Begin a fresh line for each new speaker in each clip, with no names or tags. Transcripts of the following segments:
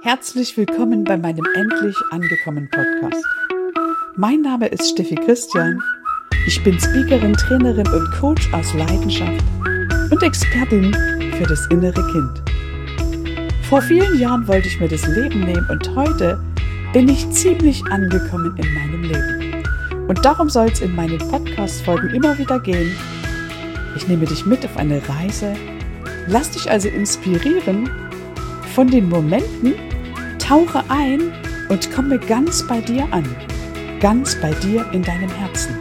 Herzlich willkommen bei meinem Endlich angekommen Podcast. Mein Name ist Steffi Christian. Ich bin Speakerin, Trainerin und Coach aus Leidenschaft und Expertin für das innere Kind. Vor vielen Jahren wollte ich mir das Leben nehmen und heute bin ich ziemlich angekommen in meinem Leben. Und darum soll es in meinen Podcast-Folgen immer wieder gehen. Ich nehme dich mit auf eine Reise, lass dich also inspirieren von den Momenten, tauche ein und komme ganz bei dir an, ganz bei dir in deinem Herzen.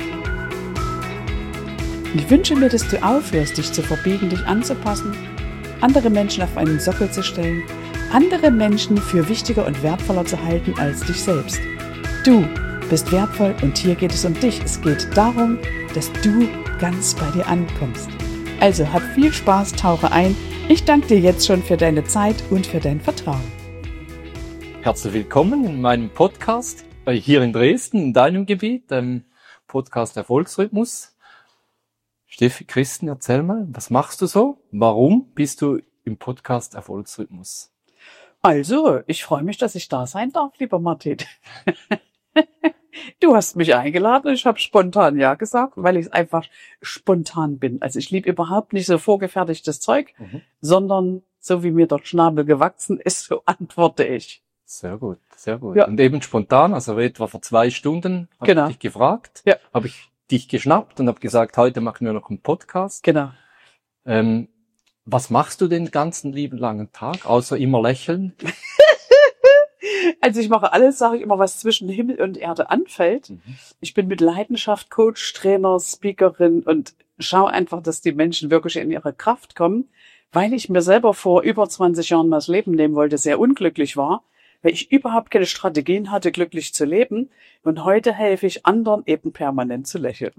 Ich wünsche mir, dass du aufhörst, dich zu verbiegen, dich anzupassen, andere Menschen auf einen Sockel zu stellen, andere Menschen für wichtiger und wertvoller zu halten als dich selbst. Du bist wertvoll und hier geht es um dich. Es geht darum, dass du ganz bei dir ankommst. Also hab viel Spaß, tauche ein. Ich danke dir jetzt schon für deine Zeit und für dein Vertrauen.
Herzlich willkommen in meinem Podcast hier in Dresden, in deinem Gebiet, dem Podcast Erfolgsrhythmus. Steffi, Christen, erzähl mal, was machst du so? Warum bist du im Podcast Erfolgsrhythmus?
Also, ich freue mich, dass ich da sein darf, lieber Martin. Du hast mich eingeladen und ich habe spontan ja gesagt, weil ich einfach spontan bin. Also ich liebe überhaupt nicht so vorgefertigtes Zeug, sondern so wie mir der Schnabel gewachsen ist, so antworte ich.
Sehr gut, sehr gut.
Ja.
Und eben spontan, also etwa vor 2 Stunden habe ich dich gefragt, habe ich dich geschnappt und habe gesagt, heute machen wir noch einen Podcast.
Genau.
Was machst du den ganzen lieben langen Tag, außer immer lächeln?
Also ich mache alles, sage ich immer, was zwischen Himmel und Erde anfällt. Ich bin mit Leidenschaft Coach, Trainer, Speakerin und schaue einfach, dass die Menschen wirklich in ihre Kraft kommen, weil ich mir selber vor über 20 Jahren mal das Leben nehmen wollte, sehr unglücklich war, weil ich überhaupt keine Strategien hatte, glücklich zu leben. Und heute helfe ich anderen eben permanent zu lächeln.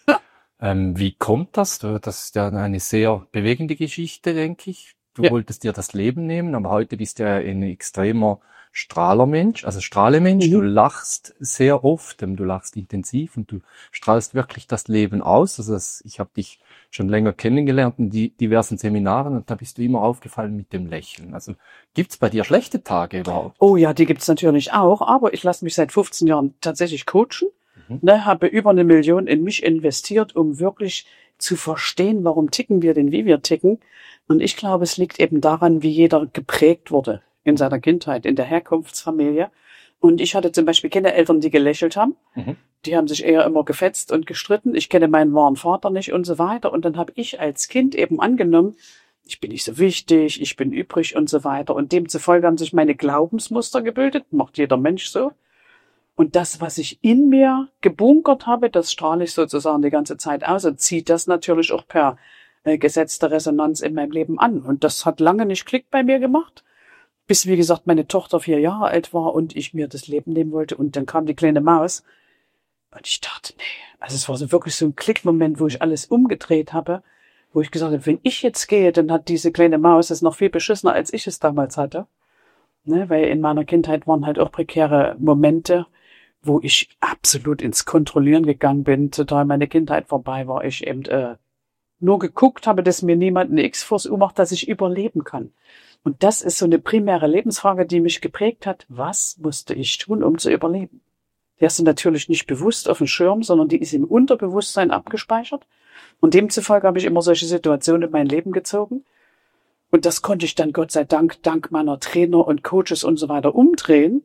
Wie kommt das? Das ist ja eine sehr bewegende Geschichte, denke ich. Du wolltest dir das Leben nehmen, aber heute bist du ja ein extremer Strahlemensch. Du lachst sehr oft, du lachst intensiv und du strahlst wirklich das Leben aus. Also ich habe dich schon länger kennengelernt in diversen Seminaren und da bist du immer aufgefallen mit dem Lächeln. Also gibt's bei dir schlechte Tage überhaupt?
Oh ja, die gibt's natürlich auch, aber ich lasse mich seit 15 Jahren tatsächlich coachen. Habe über 1 Million in mich investiert, um wirklich zu verstehen, warum ticken wir denn, wie wir ticken. Und ich glaube, es liegt eben daran, wie jeder geprägt wurde in seiner Kindheit, in der Herkunftsfamilie. Und ich hatte zum Beispiel keine Eltern, die gelächelt haben. Die haben sich eher immer gefetzt und gestritten. Ich kenne meinen wahren Vater nicht und so weiter. Und dann habe ich als Kind eben angenommen, ich bin nicht so wichtig, ich bin übrig und so weiter. Und demzufolge haben sich meine Glaubensmuster gebildet, macht jeder Mensch so. Und das, was ich in mir gebunkert habe, das strahle ich sozusagen die ganze Zeit aus und zieht das natürlich auch per gesetzte Resonanz in meinem Leben an. Und das hat lange nicht Klick bei mir gemacht, bis, wie gesagt, meine Tochter 4 Jahre alt war und ich mir das Leben nehmen wollte. Und dann kam die kleine Maus und ich dachte, nee. Also es war so wirklich so ein Klickmoment, wo ich alles umgedreht habe, wo ich gesagt habe, wenn ich jetzt gehe, dann hat diese kleine Maus es noch viel beschissener, als ich es damals hatte. Ne, weil in meiner Kindheit waren halt auch prekäre Momente, wo ich absolut ins Kontrollieren gegangen bin, total meine Kindheit vorbei war, ich eben nur geguckt habe, dass mir niemand eine X vors U macht, dass ich überleben kann. Und das ist so eine primäre Lebensfrage, die mich geprägt hat. Was musste ich tun, um zu überleben? Die hast du natürlich nicht bewusst auf dem Schirm, sondern die ist im Unterbewusstsein abgespeichert. Und demzufolge habe ich immer solche Situationen in mein Leben gezogen. Und das konnte ich dann Gott sei Dank, dank meiner Trainer und Coaches und so weiter umdrehen.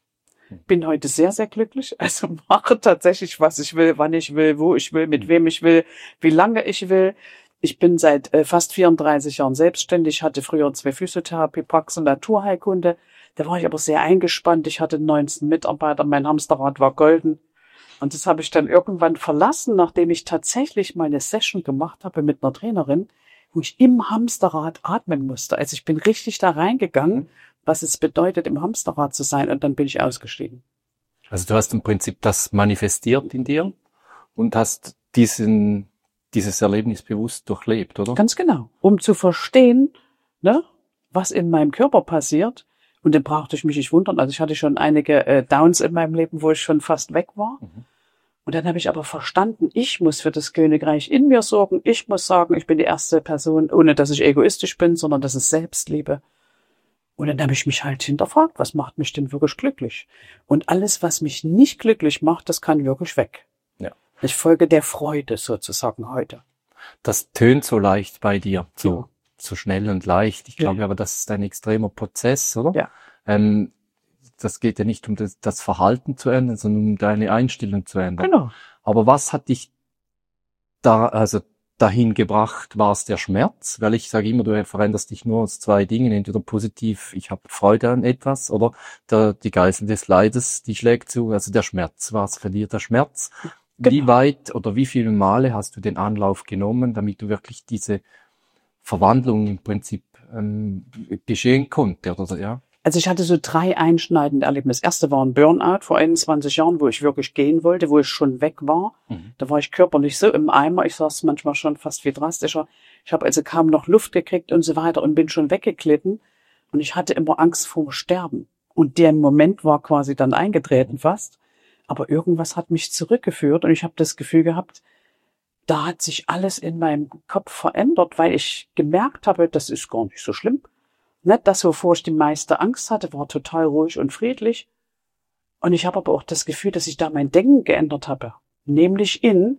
Bin heute sehr, sehr glücklich. Also mache tatsächlich, was ich will, wann ich will, wo ich will, mit wem ich will, wie lange ich will. Ich bin seit fast 34 Jahren selbstständig, hatte früher 2 Physiotherapiepraxen, Naturheilkunde. Da war ich aber sehr eingespannt. Ich hatte 19 Mitarbeiter, mein Hamsterrad war golden. Und das habe ich dann irgendwann verlassen, nachdem ich tatsächlich mal eine Session gemacht habe mit einer Trainerin, wo ich im Hamsterrad atmen musste. Also ich bin richtig da reingegangen, was es bedeutet, im Hamsterrad zu sein, und dann bin ich ausgestiegen.
Also du hast im Prinzip das manifestiert in dir und hast dieses Erlebnis bewusst durchlebt, oder?
Ganz genau. Um zu verstehen, ne, was in meinem Körper passiert. Und dann brauchte ich mich nicht wundern. Also ich hatte schon einige Downs in meinem Leben, wo ich schon fast weg war. Und dann habe ich aber verstanden, ich muss für das Königreich in mir sorgen. Ich muss sagen, ich bin die erste Person, ohne dass ich egoistisch bin, sondern dass ich Selbstliebe. Und dann habe ich mich halt hinterfragt, was macht mich denn wirklich glücklich? Und alles, was mich nicht glücklich macht, das kann wirklich weg.
Ja.
Ich folge der Freude sozusagen heute.
Das tönt so leicht bei dir,
Ja.
so schnell und leicht. Ich glaube
Ja.
aber, das ist ein extremer Prozess, oder?
Ja.
Das geht ja nicht um das Verhalten zu ändern, sondern um deine Einstellung zu ändern.
Genau.
Aber was hat dich dahin gebracht? War es der Schmerz? Weil ich sage immer, du veränderst dich nur aus zwei Dingen, entweder positiv, ich habe Freude an etwas, oder die Geißel des Leides, die schlägt zu, also der Schmerz. Was verliert der Schmerz?
Genau.
Wie weit oder wie viele Male hast du den Anlauf genommen, damit du wirklich diese Verwandlung im Prinzip geschehen konnte, oder ja?
Also ich hatte so 3 einschneidende Erlebnisse. Das erste war ein Burnout vor 21 Jahren, wo ich wirklich gehen wollte, wo ich schon weg war. Da war ich körperlich so im Eimer, ich saß manchmal schon fast wie drastischer. Ich habe also kaum noch Luft gekriegt und so weiter und bin schon weggeglitten. Und ich hatte immer Angst vor Sterben. Und der Moment war quasi dann eingetreten fast. Aber irgendwas hat mich zurückgeführt und ich habe das Gefühl gehabt, da hat sich alles in meinem Kopf verändert, weil ich gemerkt habe, das ist gar nicht so schlimm. Nicht das, wovor ich die meiste Angst hatte, war total ruhig und friedlich. Und ich habe aber auch das Gefühl, dass ich da mein Denken geändert habe. Nämlich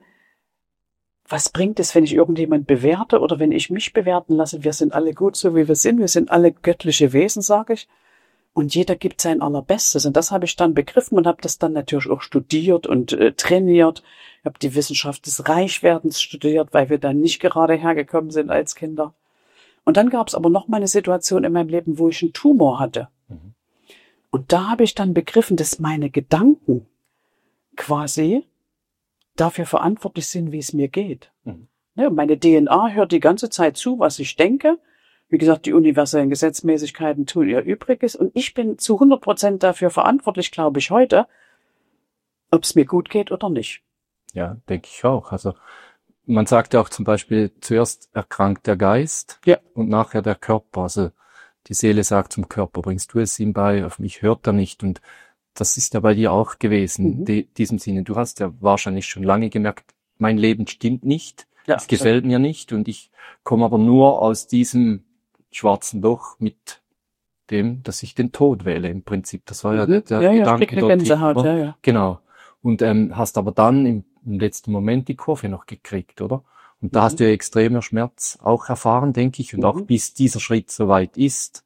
was bringt es, wenn ich irgendjemand bewerte oder wenn ich mich bewerten lasse? Wir sind alle gut, so wie wir sind. Wir sind alle göttliche Wesen, sage ich. Und jeder gibt sein Allerbestes. Und das habe ich dann begriffen und habe das dann natürlich auch studiert und trainiert. Ich habe die Wissenschaft des Reichwerdens studiert, weil wir dann nicht gerade hergekommen sind als Kinder. Und dann gab es aber noch mal eine Situation in meinem Leben, wo ich einen Tumor hatte. Und da habe ich dann begriffen, dass meine Gedanken quasi dafür verantwortlich sind, wie es mir geht. Ne, meine DNA hört die ganze Zeit zu, was ich denke. Wie gesagt, die universellen Gesetzmäßigkeiten tun ihr Übriges. Und ich bin zu 100% dafür verantwortlich, glaube ich, heute, ob es mir gut geht oder nicht.
Ja, denke ich auch. Also man sagt ja auch zum Beispiel, zuerst erkrankt der Geist und nachher der Körper. Also die Seele sagt zum Körper, bringst du es ihm bei, auf mich hört er nicht. Und das ist ja bei dir auch gewesen, diesem Sinne. Du hast ja wahrscheinlich schon lange gemerkt, mein Leben stimmt nicht, es gefällt mir nicht und ich komme aber nur aus diesem schwarzen Loch mit dem, dass ich den Tod wähle im Prinzip. Das war ja der Gedanke dort. Genau. Und hast aber dann im letzten Moment die Kurve noch gekriegt, oder? Und da hast du ja extremer Schmerz auch erfahren, denke ich. Und auch bis dieser Schritt soweit ist,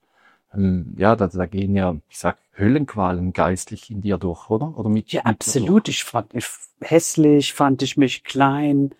da gehen ja, ich sag, Höllenqualen geistlich in dir durch, oder? Oder mit?
Ja, absolut. Ich fand mich hässlich, fand ich mich klein.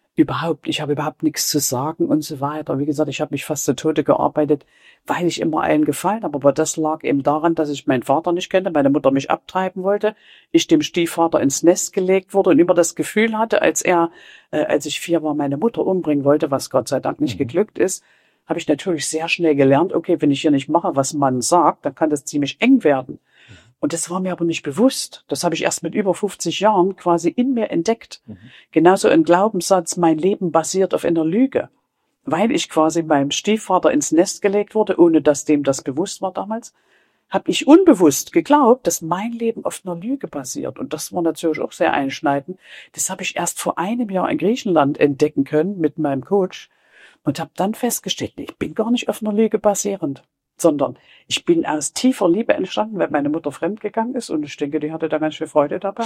Ich habe überhaupt nichts zu sagen und so weiter. Wie gesagt, ich habe mich fast zu Tode gearbeitet, weil ich immer allen gefallen habe. Aber das lag eben daran, dass ich meinen Vater nicht kannte, meine Mutter mich abtreiben wollte, ich dem Stiefvater ins Nest gelegt wurde und immer das Gefühl hatte, als ich 4 war, meine Mutter umbringen wollte, was Gott sei Dank nicht geglückt ist, habe ich natürlich sehr schnell gelernt, okay, wenn ich hier nicht mache, was man sagt, dann kann das ziemlich eng werden. Und das war mir aber nicht bewusst. Das habe ich erst mit über 50 Jahren quasi in mir entdeckt. Genauso ein Glaubenssatz, mein Leben basiert auf einer Lüge. Weil ich quasi meinem Stiefvater ins Nest gelegt wurde, ohne dass dem das bewusst war damals, habe ich unbewusst geglaubt, dass mein Leben auf einer Lüge basiert. Und das war natürlich auch sehr einschneidend. Das habe ich erst vor einem Jahr in Griechenland entdecken können mit meinem Coach und habe dann festgestellt, ich bin gar nicht auf einer Lüge basierend, sondern ich bin aus tiefer Liebe entstanden, weil meine Mutter fremdgegangen ist und ich denke, die hatte da ganz viel Freude dabei.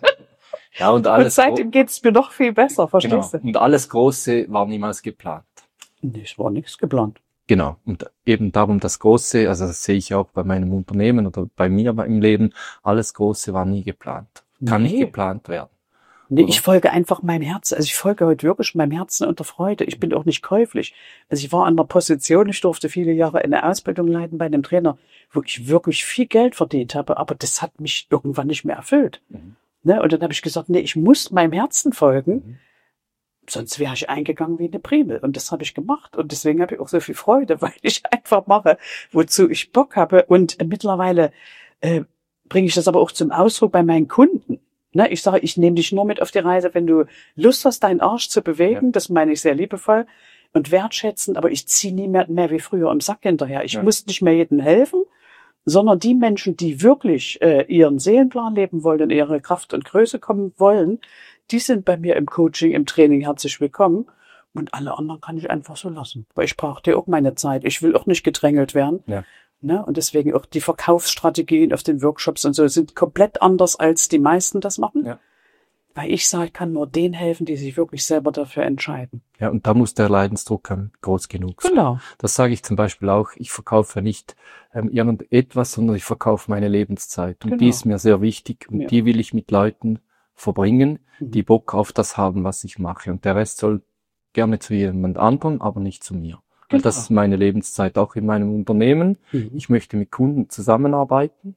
Ja, und
seitdem geht's mir noch viel besser, verstehst du?
Und alles Große war niemals geplant.
Nee, es war nichts geplant.
Genau. Und eben darum das Große, also das sehe ich auch bei meinem Unternehmen oder bei mir im Leben, alles Große war nie geplant. Kann nicht geplant werden.
Nee, ich folge einfach meinem Herzen. Also ich folge heute wirklich meinem Herzen und der Freude. Ich bin auch nicht käuflich. Also ich war an der Position, ich durfte viele Jahre eine Ausbildung leiten bei einem Trainer, wo ich wirklich viel Geld verdient habe, aber das hat mich irgendwann nicht mehr erfüllt. Ne? Und dann habe ich gesagt, nee, ich muss meinem Herzen folgen, sonst wäre ich eingegangen wie eine Primel. Und das habe ich gemacht. Und deswegen habe ich auch so viel Freude, weil ich einfach mache, wozu ich Bock habe. Und mittlerweile bringe ich das aber auch zum Ausdruck bei meinen Kunden. Ne, ich sage, ich nehme dich nur mit auf die Reise, wenn du Lust hast, deinen Arsch zu bewegen. Das meine ich sehr liebevoll und wertschätzend, aber ich ziehe nie mehr wie früher im Sack hinterher. Ich muss nicht mehr jedem helfen, sondern die Menschen, die wirklich ihren Seelenplan leben wollen und ihre Kraft und Größe kommen wollen, die sind bei mir im Coaching, im Training herzlich willkommen. Und alle anderen kann ich einfach so lassen. Weil ich brauche dir auch meine Zeit. Ich will auch nicht gedrängelt werden. Ja. Ne? Und deswegen auch die Verkaufsstrategien auf den Workshops und so sind komplett anders, als die meisten das machen.
Ja.
Weil ich sage, ich kann nur denen helfen, die sich wirklich selber dafür entscheiden.
Ja, und da muss der Leidensdruck groß genug sein.
Genau.
Das sage ich zum Beispiel auch. Ich verkaufe nicht irgendetwas, sondern ich verkaufe meine Lebenszeit. Und
Genau.
die ist mir sehr wichtig und
Ja.
die will ich mit Leuten verbringen, die Bock auf das haben, was ich mache. Und der Rest soll gerne zu jemand anderem, aber nicht zu mir. Weil
Genau.
das ist meine Lebenszeit auch in meinem Unternehmen. Ich möchte mit Kunden zusammenarbeiten,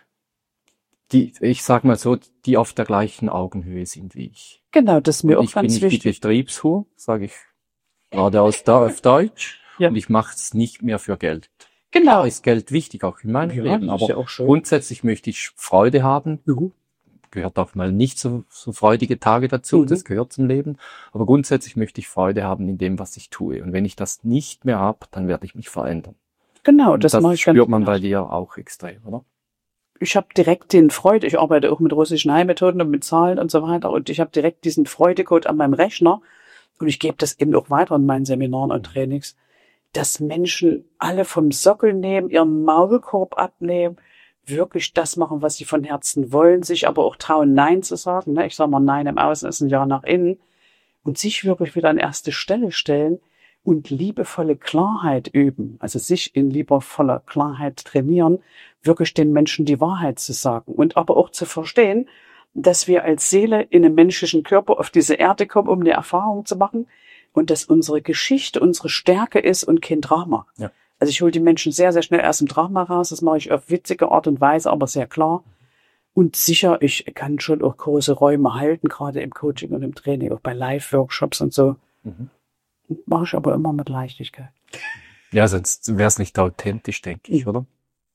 die, ich sag mal so, die auf der gleichen Augenhöhe sind wie ich.
Genau, das ist mir
Und
auch
ich bin
ganz
nicht die
wichtig.
Betriebshure, sage ich gerade auf Deutsch.
Ja.
Und ich mache es nicht mehr für Geld.
Genau.
Klar ist Geld wichtig, auch in meinem
Ja,
Leben.
das ist
Aber
ja auch schön.
grundsätzlich möchte ich Freude haben. Gehört auch mal nicht so freudige Tage dazu. Das gehört zum Leben. Aber grundsätzlich möchte ich Freude haben in dem, was ich tue. Und wenn ich das nicht mehr habe, dann werde ich mich verändern.
Genau,
Und
das mache ich ganz
spürt man
genau.
bei dir auch extrem, oder?
Ich habe direkt den Freude, ich arbeite auch mit russischen Heilmethoden und mit Zahlen und so weiter und ich habe direkt diesen Freudecode an meinem Rechner und ich gebe das eben auch weiter in meinen Seminaren und Trainings, dass Menschen alle vom Sockel nehmen, ihren Maulkorb abnehmen, wirklich das machen, was sie von Herzen wollen, sich aber auch trauen, Nein zu sagen. Ne? Ich sage mal, Nein im Außen ist ein Ja nach innen und sich wirklich wieder an erste Stelle stellen und liebevolle Klarheit üben, also sich in liebevoller Klarheit trainieren, wirklich den Menschen die Wahrheit zu sagen und aber auch zu verstehen, dass wir als Seele in einem menschlichen Körper auf diese Erde kommen, um eine Erfahrung zu machen und dass unsere Geschichte unsere Stärke ist und kein Drama.
Ja.
Also ich hole die Menschen sehr, sehr schnell aus dem Drama raus, das mache ich auf witzige Art und Weise, aber sehr klar. Und sicher, ich kann schon auch große Räume halten, gerade im Coaching und im Training, auch bei Live-Workshops und so. Mache ich aber immer mit Leichtigkeit.
Ja, sonst wäre es nicht authentisch, denke ich, oder?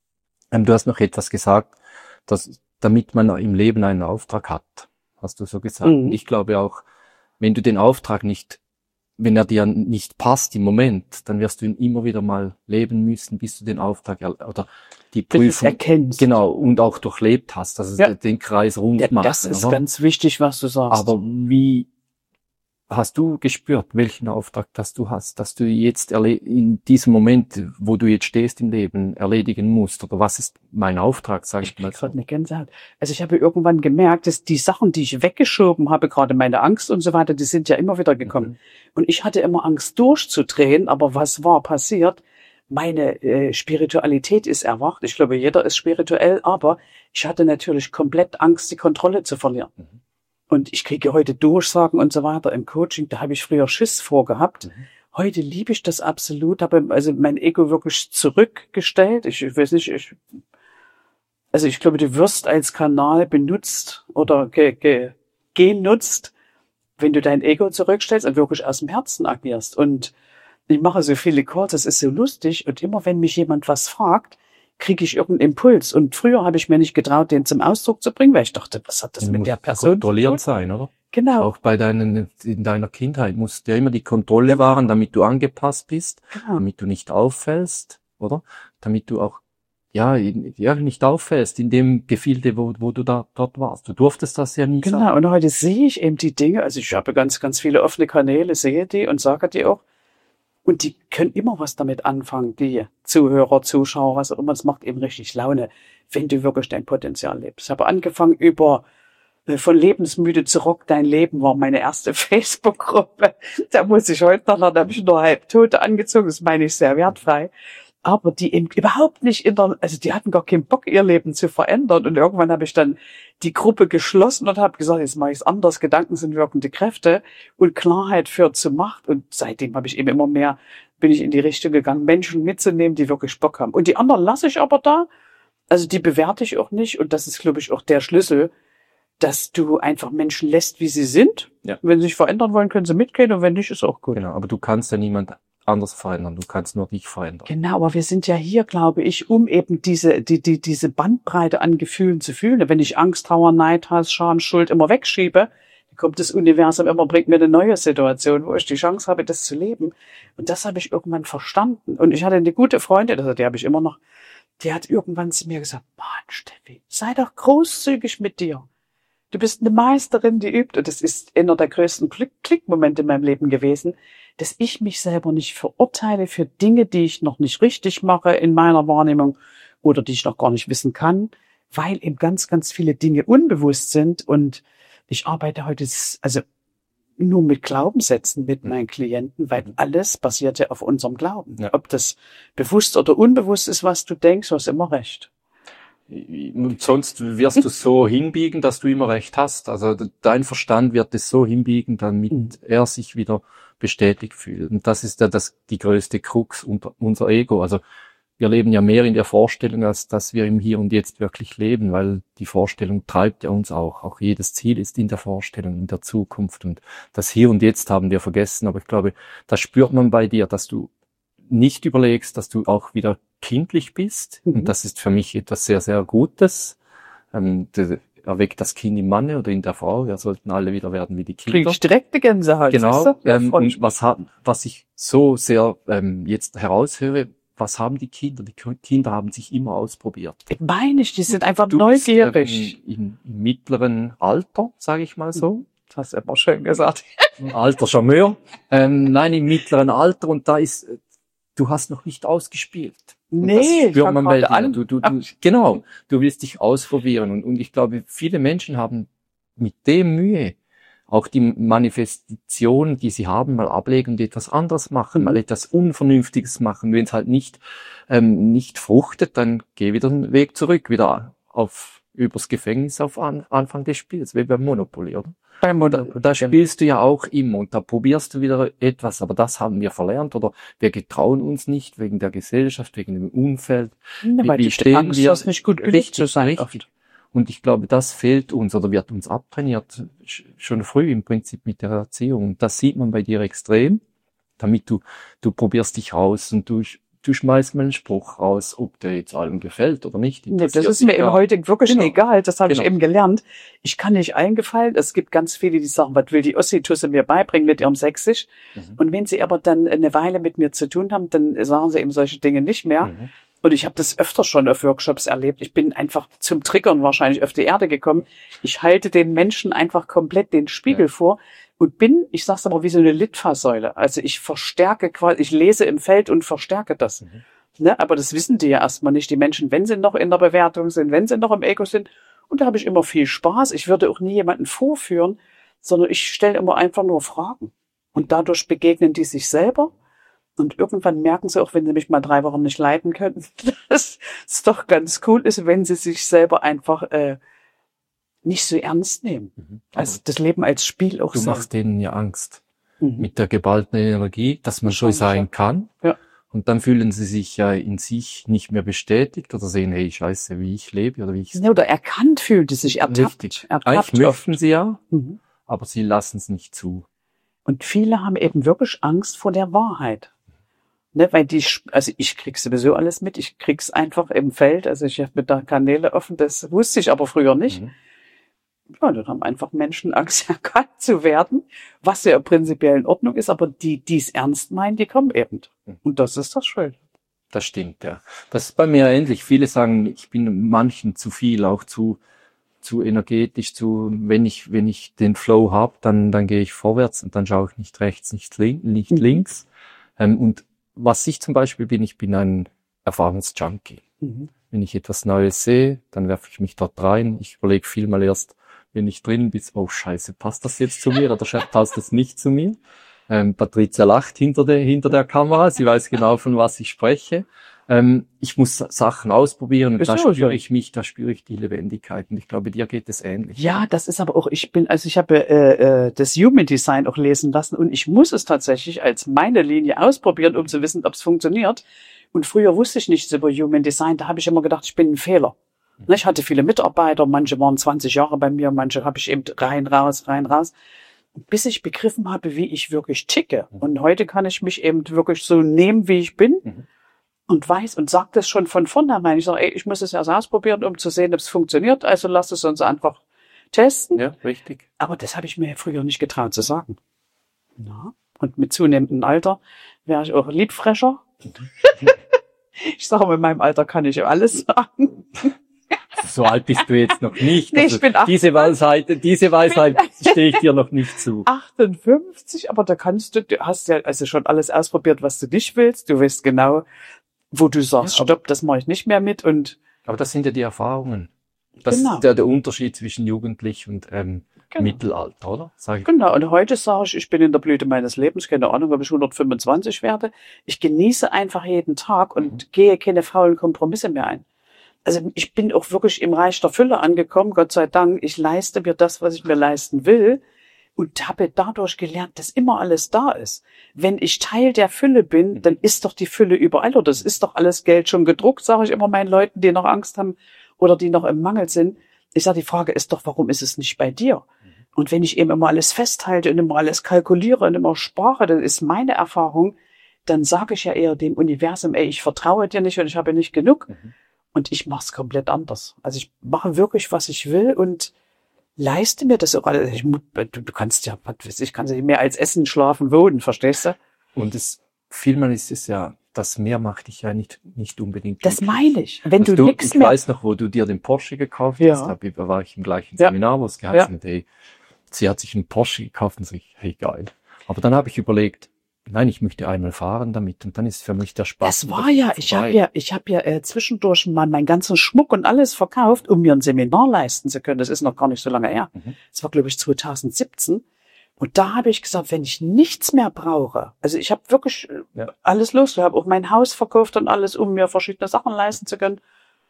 Du hast noch etwas gesagt, dass, damit man im Leben einen Auftrag hat, hast du so gesagt. Und ich glaube auch, wenn du den Auftrag nicht, wenn er dir nicht passt im Moment, dann wirst du ihn immer wieder mal leben müssen, bis du den Auftrag oder die Prüfung
erkennst.
Genau, und auch durchlebt hast, dass es den Kreis rund macht.
Das ist
oder?
ganz wichtig, was du sagst.
Aber wie hast du gespürt, welchen Auftrag das du hast, dass du jetzt in diesem Moment, wo du jetzt stehst im Leben, erledigen musst? Oder was ist mein Auftrag, sage ich mal?
Ich krieg eine Gänsehaut. Also ich habe irgendwann gemerkt, dass die Sachen, die ich weggeschoben habe, gerade meine Angst und so weiter, die sind ja immer wieder gekommen. Und ich hatte immer Angst durchzudrehen, aber was war passiert? Meine Spiritualität ist erwacht. Ich glaube, jeder ist spirituell, aber ich hatte natürlich komplett Angst, die Kontrolle zu verlieren. Und ich kriege heute Durchsagen und so weiter im Coaching, da habe ich früher Schiss vorgehabt. Heute liebe ich das absolut, habe also mein Ego wirklich zurückgestellt. Ich weiß nicht, ich glaube, du wirst als Kanal benutzt oder genutzt, wenn du dein Ego zurückstellst und wirklich aus dem Herzen agierst. Und ich mache so viele Calls, das ist so lustig. Und immer wenn mich jemand was fragt, kriege ich irgendeinen Impuls. Und früher habe ich mir nicht getraut, den zum Ausdruck zu bringen, weil ich dachte, was hat das mit der Person
kontrollierend sein, oder?
Genau.
Auch in deiner Kindheit muss ja immer die Kontrolle wahren, damit du angepasst bist, damit du nicht auffällst, oder? Damit du auch, nicht auffällst in dem Gefilde, wo du dort warst. Du durftest das ja nie sagen.
Genau. Und heute sehe ich eben die Dinge, also ich habe ganz, ganz viele offene Kanäle, sehe die und sage die auch. Und die können immer was damit anfangen, die Zuhörer, Zuschauer, was auch immer. Es macht eben richtig Laune, wenn du wirklich dein Potenzial lebst. Ich habe angefangen von Lebensmüde zu Rock Dein Leben war meine erste Facebook-Gruppe. Da muss ich heute noch lernen, da habe ich nur Halbtote angezogen, das meine ich sehr wertfrei. Aber die eben überhaupt nicht die hatten gar keinen Bock, ihr Leben zu verändern. Und irgendwann habe ich dann die Gruppe geschlossen und habe gesagt, jetzt mache ich es anders. Gedanken sind wirkende Kräfte und Klarheit führt zu Macht. Und seitdem habe ich eben immer mehr, bin ich in die Richtung gegangen, Menschen mitzunehmen, die wirklich Bock haben. Und die anderen lasse ich aber da. Also die bewerte ich auch nicht. Und das ist, glaube ich, auch der Schlüssel, dass du einfach Menschen lässt, wie sie sind.
Ja.
Wenn sie sich verändern wollen, können sie mitgehen. Und wenn nicht, ist auch gut.
Genau, aber du kannst ja niemand anders verändern. Du kannst nur dich verändern.
Genau, aber wir sind ja hier, glaube ich, um eben diese Bandbreite an Gefühlen zu fühlen. Wenn ich Angst, Trauer, Neid, Hass, Scham, Schuld immer wegschiebe, dann kommt das Universum immer, bringt mir eine neue Situation, wo ich die Chance habe, das zu leben. Und das habe ich irgendwann verstanden. Und ich hatte eine gute Freundin, also die habe ich immer noch, die hat irgendwann zu mir gesagt, Mann, Steffi, sei doch großzügig mit dir. Du bist eine Meisterin, die übt. Und das ist einer der größten Klickmomente in meinem Leben gewesen, dass ich mich selber nicht verurteile für Dinge, die ich noch nicht richtig mache in meiner Wahrnehmung oder die ich noch gar nicht wissen kann, weil eben ganz, ganz viele Dinge unbewusst sind. Und ich arbeite heute also nur mit Glaubenssätzen mit meinen Klienten, weil alles basiert ja auf unserem Glauben. Ja. Ob das bewusst oder unbewusst ist, was du denkst, du hast immer recht.
Und sonst wirst du so hinbiegen, dass du immer recht hast. Also dein Verstand wird es so hinbiegen, damit er sich wieder bestätigt fühlt. Und das ist ja die größte Krux unser Ego. Also wir leben ja mehr in der Vorstellung, als dass wir im Hier und Jetzt wirklich leben, weil die Vorstellung treibt ja uns auch. Auch jedes Ziel ist in der Vorstellung, in der Zukunft. Und das Hier und Jetzt haben wir vergessen. Aber ich glaube, das spürt man bei dir, dass du nicht überlegst, dass du auch wieder kindlich bist. Und das ist für mich etwas sehr, sehr Gutes. Erweckt das Kind im Manne oder in der Frau. Wir sollten alle wieder werden wie die Kinder.
Krieg ich direkt die Gänsehaut.
Genau. Und was ich so sehr jetzt heraushöre, was haben die Kinder? Die Kinder haben sich immer ausprobiert.
Meine ich, die sind einfach neugierig.
Im mittleren Alter, sage ich mal so.
Das hast du immer schön gesagt.
Alter Charmeur. Nein, im mittleren Alter. Und du hast noch nicht ausgespielt.
Nee,
ich man bei dir. Genau, du willst dich ausprobieren. Und ich glaube, viele Menschen haben mit dem Mühe, auch die Manifestation, die sie haben, mal ablegen und etwas anderes machen, mal etwas Unvernünftiges machen. Wenn es halt nicht fruchtet, dann geh wieder den Weg zurück, wieder übers Gefängnis auf Anfang des Spiels, wie beim Monopoly, oder?
Beim Monopoly.
Da spielst du ja auch immer und da probierst du wieder etwas, aber das haben wir verlernt oder wir getrauen uns nicht wegen der Gesellschaft, wegen dem Umfeld.
Weil wie stehen Angst, wir? Das nicht gut
richtig zu sein. Richtig. Und ich glaube, das fehlt uns oder wird uns abtrainiert, schon früh im Prinzip mit der Erziehung. Und das sieht man bei dir extrem, damit du probierst dich raus und du schmeißt mal einen Spruch raus, ob der jetzt allen gefällt oder nicht.
Nee, das ist mir eben heute wirklich egal, das habe ich eben gelernt. Ich kann nicht eingefallen, es gibt ganz viele, die sagen, was will die Ossi-Tusse mir beibringen mit ihrem Sächsisch? Und wenn sie aber dann eine Weile mit mir zu tun haben, dann sagen sie eben solche Dinge nicht mehr. Und ich habe das öfter schon auf Workshops erlebt. Ich bin einfach zum Triggern wahrscheinlich auf die Erde gekommen. Ich halte den Menschen einfach komplett den Spiegel vor und bin, ich sag's aber, wie so eine Litfaßsäule. Also ich verstärke quasi, ich lese im Feld und verstärke das. Ne? Aber das wissen die ja erstmal nicht, die Menschen, wenn sie noch in der Bewertung sind, wenn sie noch im Ego sind. Und da habe ich immer viel Spaß. Ich würde auch nie jemanden vorführen, sondern ich stelle immer einfach nur Fragen. Und dadurch begegnen die sich selber. Und irgendwann merken sie auch, wenn sie mich mal 3 Wochen nicht leiden können, dass es doch ganz cool ist, wenn sie sich selber einfach nicht so ernst nehmen. Also das Leben als Spiel auch
so. Du machst denen ja Angst mit der geballten Energie, dass man so sein kann. Ja. Und dann fühlen sie sich ja in sich nicht mehr bestätigt oder sehen, hey, scheiße, wie ich lebe oder wie ich...
Oder erkannt fühlt sie sich, ertappt.
Eigentlich möchten sie ja, aber sie lassen es nicht zu.
Und viele haben eben wirklich Angst vor der Wahrheit. Ne, weil ich krieg's sowieso alles mit, ich krieg's einfach im Feld, also ich habe mit der Kanäle offen, das wusste ich aber früher nicht. Ja, dann haben einfach Menschen Angst, erkannt zu werden, was ja prinzipiell in Ordnung ist, aber die es ernst meinen, die kommen eben. Und das ist das Schöne.
Das stimmt, ja. Das ist bei mir ähnlich. Viele sagen, ich bin manchen zu viel, auch zu energetisch, wenn ich den Flow habe, dann gehe ich vorwärts und dann schaue ich nicht rechts, nicht links. Und was ich zum Beispiel bin, ich bin ein Erfahrungsjunkie. Wenn ich etwas Neues sehe, dann werfe ich mich dort rein. Ich überlege vielmal erst, wenn ich drin bin, oh Scheiße, passt das jetzt zu mir oder passt das nicht zu mir? Patricia lacht hinter der Kamera, sie weiß genau, von was ich spreche. Ich muss Sachen ausprobieren und da spüre ich die Lebendigkeit und ich glaube, dir geht es ähnlich.
Ja, das ist aber auch, ich habe das Human Design auch lesen lassen und ich muss es tatsächlich als meine Linie ausprobieren, um zu wissen, ob es funktioniert. Und früher wusste ich nichts über Human Design, da habe ich immer gedacht, ich bin ein Fehler. Ich hatte viele Mitarbeiter, manche waren 20 Jahre bei mir, manche habe ich eben rein, raus. Bis ich begriffen habe, wie ich wirklich ticke. Und heute kann ich mich eben wirklich so nehmen, wie ich bin. Und weiß und sagt das schon von vornherein. Ich sage, ich muss es erst ausprobieren, um zu sehen, ob es funktioniert. Also lass es uns einfach testen.
Ja, richtig.
Aber das habe ich mir früher nicht getraut zu sagen. Ja. Und mit zunehmendem Alter wäre ich auch liebfrescher. Ich sage, mit meinem Alter kann ich alles sagen.
so alt bist du jetzt noch nicht.
Nee,
Also
ich bin
diese Weisheit stehe ich dir noch nicht zu.
58, aber du hast ja also schon alles ausprobiert, was du nicht willst. Du weißt genau, wo du sagst,
Ja,
stopp, das mache ich nicht mehr mit und
aber das sind ja die Erfahrungen. Das
genau.
ist ja der Unterschied zwischen Jugendlich und
Genau.
Mittelalter, oder? Sag ich.
Genau, und heute sage ich bin in der Blüte meines Lebens, keine Ahnung, ob ich 125 werde. Ich genieße einfach jeden Tag und gehe keine faulen Kompromisse mehr ein. Also ich bin auch wirklich im Reich der Fülle angekommen, Gott sei Dank. Ich leiste mir das, was ich mir leisten will und habe dadurch gelernt, dass immer alles da ist. Wenn ich Teil der Fülle bin, dann ist doch die Fülle überall oder das ist doch alles Geld schon gedruckt, sage ich immer meinen Leuten, die noch Angst haben oder die noch im Mangel sind. Ich sage, die Frage ist doch, warum ist es nicht bei dir? Und wenn ich eben immer alles festhalte und immer alles kalkuliere und immer spare, das ist meine Erfahrung, dann sage ich ja eher dem Universum, ey, ich vertraue dir nicht und ich habe nicht genug. Und ich mache es komplett anders. Also ich mache wirklich, was ich will und leiste mir das auch alles. Du kannst ja, was weiß ich, kannst ja mehr als essen, schlafen, wohnen, verstehst du?
Und vielmal ist es ja, das mehr macht dich ja nicht unbedingt
Das
glücklich.
meine ich. Wenn
Also
du nichts
ich
mehr...
weiß noch, wo du dir den Porsche gekauft
Ja.
hast, da war ich im gleichen
Ja.
Seminar, wo es geheißen hat, hey, sie hat sich einen Porsche gekauft und ich, hey, geil. Aber dann habe ich überlegt, nein, ich möchte einmal fahren damit und dann ist für mich der Spaß.
Das war ja, ich habe ja zwischendurch mal meinen ganzen Schmuck und alles verkauft, um mir ein Seminar leisten zu können. Das ist noch gar nicht so lange her. Das war, glaube ich, 2017. Und da habe ich gesagt, wenn ich nichts mehr brauche, also ich habe wirklich alles los, ich habe auch mein Haus verkauft und alles, um mir verschiedene Sachen leisten zu können.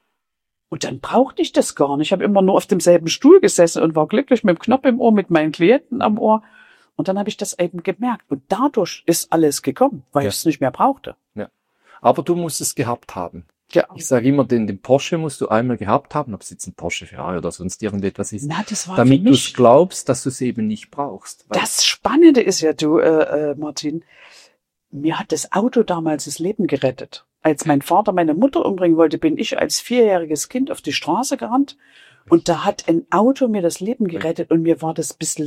Und dann brauchte ich das gar nicht. Ich habe immer nur auf demselben Stuhl gesessen und war glücklich mit dem Knopf im Ohr, mit meinen Klienten am Ohr. Und dann habe ich das eben gemerkt. Und dadurch ist alles gekommen, weil ich es nicht mehr brauchte.
Ja. Aber du musst es gehabt haben.
Ja.
Ich sage immer, den Porsche musst du einmal gehabt haben, ob es jetzt ein Porsche Ferrari oder sonst irgendetwas ist,
Na, das war
damit
für
du
mich,
es glaubst, dass du es eben nicht brauchst. Weil
das Spannende ist ja, Martin, mir hat das Auto damals das Leben gerettet. Als mein Vater meine Mutter umbringen wollte, bin ich als 4-jähriges Kind auf die Straße gerannt und da hat ein Auto mir das Leben gerettet und mir war das bis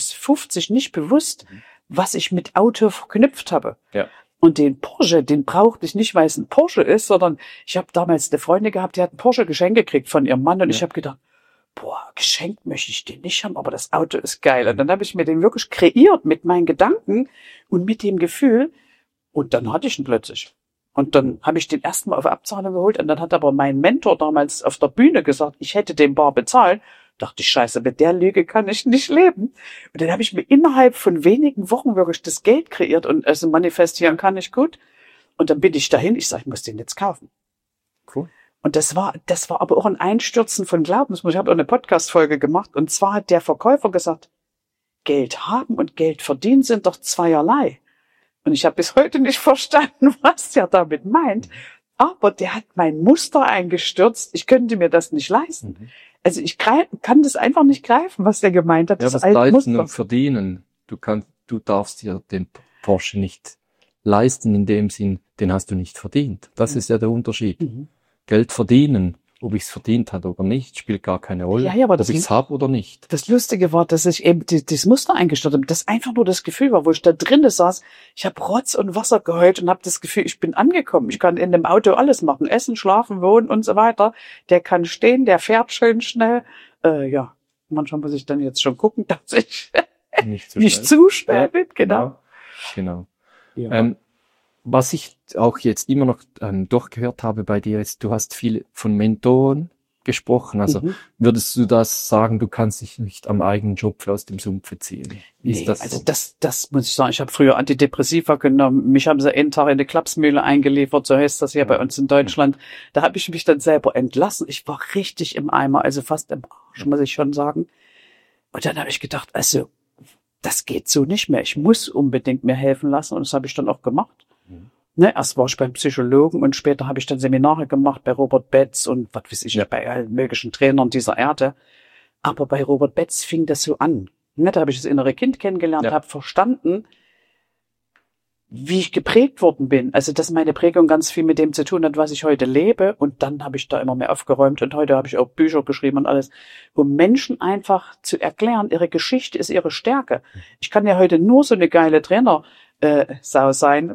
50 nicht bewusst, was ich mit Auto verknüpft habe.
Ja.
Und den Porsche, den brauchte ich nicht, weil es ein Porsche ist, sondern ich habe damals eine Freundin gehabt, die hat einen Porsche geschenkt gekriegt von ihrem Mann und ich habe gedacht, geschenkt möchte ich den nicht haben, aber das Auto ist geil. Und dann habe ich mir den wirklich kreiert mit meinen Gedanken und mit dem Gefühl und dann hatte ich ihn plötzlich. Und dann habe ich den ersten Mal auf Abzahlung geholt und dann hat aber mein Mentor damals auf der Bühne gesagt, ich hätte den bar bezahlt. Dachte ich, scheiße, mit der Lüge kann ich nicht leben. Und dann habe ich mir innerhalb von wenigen Wochen wirklich das Geld kreiert und also manifestieren kann ich gut. Und dann bin ich dahin, ich sage, ich muss den jetzt kaufen.
Cool.
Und das war aber auch ein Einstürzen von Glaubensmut. Ich habe auch eine Podcast-Folge gemacht und zwar hat der Verkäufer gesagt, Geld haben und Geld verdienen sind doch zweierlei. Und ich habe bis heute nicht verstanden, was der damit meint. Aber der hat mein Muster eingestürzt. Ich könnte mir das nicht leisten. Also ich kann das einfach nicht greifen, was der gemeint hat.
Ja, was leisten und verdienen. Du darfst dir den Porsche nicht leisten in dem Sinn, den hast du nicht verdient. Das ist ja der Unterschied. Geld verdienen, ob ich es verdient habe oder nicht, spielt gar keine Rolle.
Ja, aber
ob ich es habe oder nicht.
Das Lustige war, dass ich eben das Muster eingestört habe. Das einfach nur das Gefühl war, wo ich da drinnen saß. Ich habe Rotz und Wasser geheult und habe das Gefühl, ich bin angekommen. Ich kann in dem Auto alles machen. Essen, schlafen, wohnen und so weiter. Der kann stehen, der fährt schön schnell. Ja, manchmal muss ich dann jetzt schon gucken, dass ich nicht zu schnell bin. Genau.
Ja. Was ich auch jetzt immer noch durchgehört habe bei dir ist, du hast viel von Mentoren gesprochen. Also würdest du das sagen, du kannst dich nicht am eigenen Job aus dem Sumpfe ziehen?
Nee, also das muss ich sagen. Ich habe früher Antidepressiva genommen. Mich haben sie einen Tag in eine Klapsmühle eingeliefert, so heißt das hier bei uns in Deutschland. Da habe ich mich dann selber entlassen. Ich war richtig im Eimer, also fast im Arsch, muss ich schon sagen. Und dann habe ich gedacht, also das geht so nicht mehr. Ich muss unbedingt mir helfen lassen und das habe ich dann auch gemacht. Ne, erst war ich beim Psychologen und später habe ich dann Seminare gemacht bei Robert Betz und was weiß ich, bei allen möglichen Trainern dieser Erde. Aber bei Robert Betz fing das so an. Ne, da habe ich das innere Kind kennengelernt, habe verstanden, wie ich geprägt worden bin. Also, dass meine Prägung ganz viel mit dem zu tun hat, was ich heute lebe. Und dann habe ich da immer mehr aufgeräumt und heute habe ich auch Bücher geschrieben und alles, um Menschen einfach zu erklären, ihre Geschichte ist ihre Stärke. Ich kann ja heute nur so eine geile Sau sein.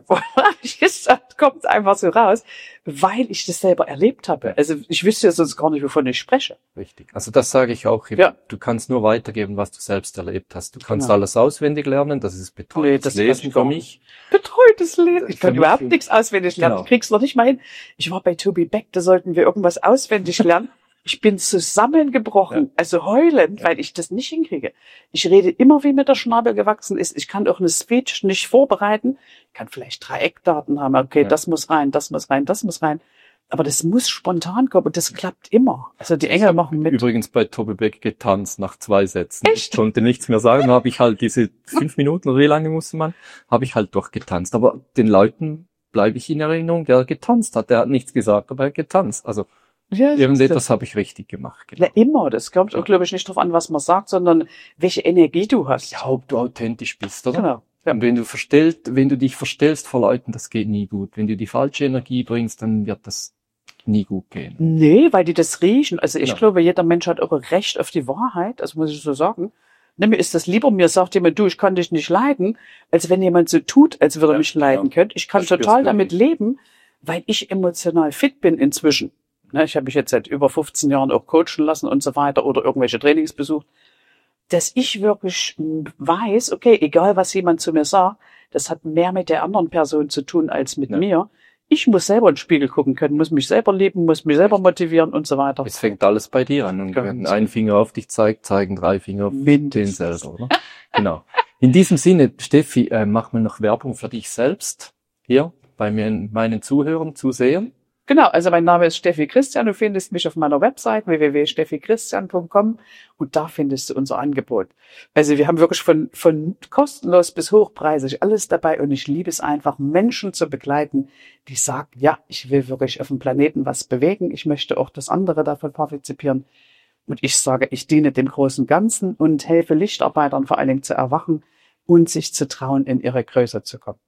Kommt einfach so raus, weil ich das selber erlebt habe. Also ich wüsste ja sonst gar nicht, wovon ich spreche.
Richtig. Also das sage ich auch immer.
Ja.
Du kannst nur weitergeben, was du selbst erlebt hast. Du kannst
Genau.
alles auswendig lernen. Das ist betreutes Lesen für mich.
Betreutes Lesen. Ich kann überhaupt nichts auswendig lernen.
Genau.
Ich krieg's noch nicht mal hin. Ich war bei Tobi Beck, da sollten wir irgendwas auswendig lernen. Ich bin zusammengebrochen, also heulend, weil ich das nicht hinkriege. Ich rede immer, wie mir der Schnabel gewachsen ist. Ich kann auch eine Speech nicht vorbereiten. Ich kann vielleicht 3 Eckdaten haben. Okay, das muss rein, das muss rein, das muss rein. Aber das muss spontan kommen und das klappt immer. Also die Engel machen mit.
Übrigens bei Tobi Beck getanzt nach 2 Sätzen. Echt? Ich konnte nichts mehr sagen. Habe ich halt diese 5 Minuten oder wie lange musste man, habe ich halt durchgetanzt. Aber den Leuten bleibe ich in Erinnerung, der getanzt hat. Der hat nichts gesagt, aber er hat getanzt. Also
ja,
irgendetwas habe ich richtig gemacht. Genau.
Na, immer. Das kommt, glaube ich, nicht drauf an, was man sagt, sondern welche Energie du hast.
Ja, ob du authentisch bist, oder?
Genau. Ja.
Und wenn du dich verstellst vor Leuten, das geht nie gut. Wenn du die falsche Energie bringst, dann wird das nie gut gehen.
Nee, weil die das riechen. Also ich glaube, jeder Mensch hat auch ein Recht auf die Wahrheit. Das muss ich so sagen. Ne, mir ist das lieber, mir sagt jemand, du, ich kann dich nicht leiden, als wenn jemand so tut, als würde er mich leiden können. Ich kann total damit leben, weil ich emotional fit bin inzwischen. Ne, ich habe mich jetzt seit über 15 Jahren auch coachen lassen und so weiter oder irgendwelche Trainings besucht, dass ich wirklich weiß, okay, egal was jemand zu mir sagt, das hat mehr mit der anderen Person zu tun als mit mir. Ich muss selber in den Spiegel gucken können, muss mich selber lieben, muss mich selber motivieren und so weiter.
Es fängt alles bei dir an. Und wenn ein Finger auf dich zeigt, zeigen 3 Finger auf den selber, oder? Genau. In diesem Sinne, Steffi, mach mal noch Werbung für dich selbst hier bei meinen Zuhörern, Zusehern.
Genau, also mein Name ist Steffi Christian. Du findest mich auf meiner Website www.steffichristian.com und da findest du unser Angebot. Also wir haben wirklich von kostenlos bis hochpreisig alles dabei und ich liebe es einfach, Menschen zu begleiten, die sagen, ja, ich will wirklich auf dem Planeten was bewegen. Ich möchte auch, dass andere davon partizipieren. Und ich sage, ich diene dem großen Ganzen und helfe Lichtarbeitern vor allen Dingen zu erwachen und sich zu trauen, in ihre Größe zu kommen.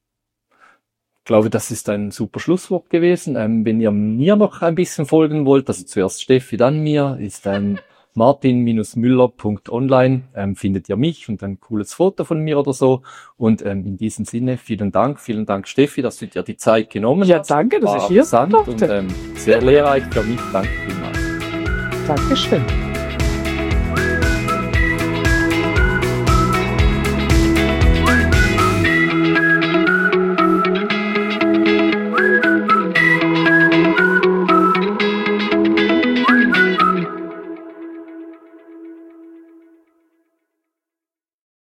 Ich glaube, das ist ein super Schlusswort gewesen. Wenn ihr mir noch ein bisschen folgen wollt, also zuerst Steffi, dann mir, ist martin-müller.online, findet ihr mich und ein cooles Foto von mir oder so. Und in diesem Sinne, vielen Dank Steffi, dass du dir die Zeit genommen hast.
Ja, danke, dass ich hier
sein durfte. Und sehr lehrreich für mich. Danke vielmals.
Dankeschön.